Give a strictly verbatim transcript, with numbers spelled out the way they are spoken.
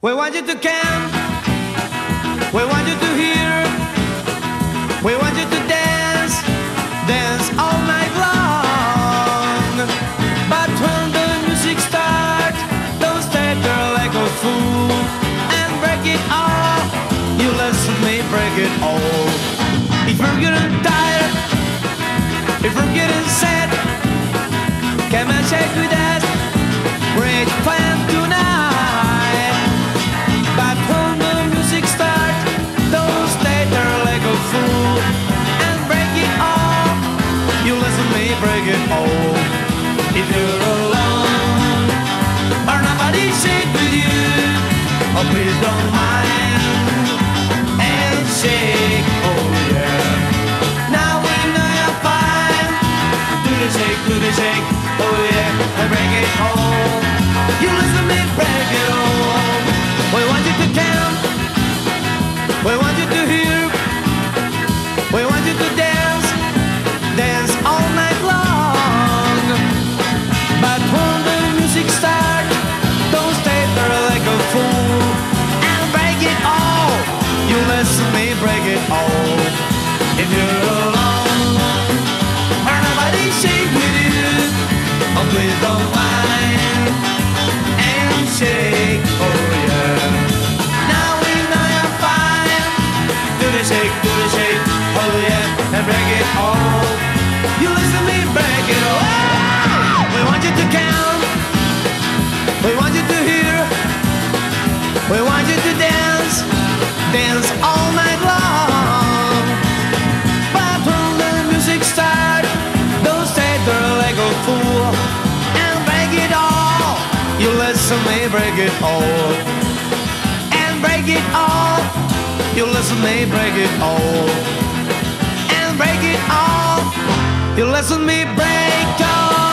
We want you to come, we want you to hear, we want you to dance, dance all night long. But when the music starts, don't stay there like a fool and break it all. You listen to me break it all. If you're getting tired, if you're getting sad, come and shake with us. Great plan tonight. But when the music starts, don't stay there like a fool and break it all. You listen to me break it all. If you're alone or nobody shake with you, oh please don't mind and shake, oh yeah. Now we know you're fine. Do the shake, do the shake, oh yeah, and break it all. You listen to me break it all. We want you to count, we want you to hear, we want you to dance, dance all night long. But when the music starts, don't stay there like a fool and break it all. You listen to me break it all. If you're alone or nobody shake with you, oh please don't mind and shake, oh yeah. Now we know you're fine. Do the shake, do the shake, oh yeah, and break it all. You listen to me break it all. We want you to count, we want you to hear, we want you to dance, dance all night long. But when the music starts, don't stay there like a fool and break it all. You listen to me break it all and break it all. You listen to me break it all and break it all. You listen to me break all.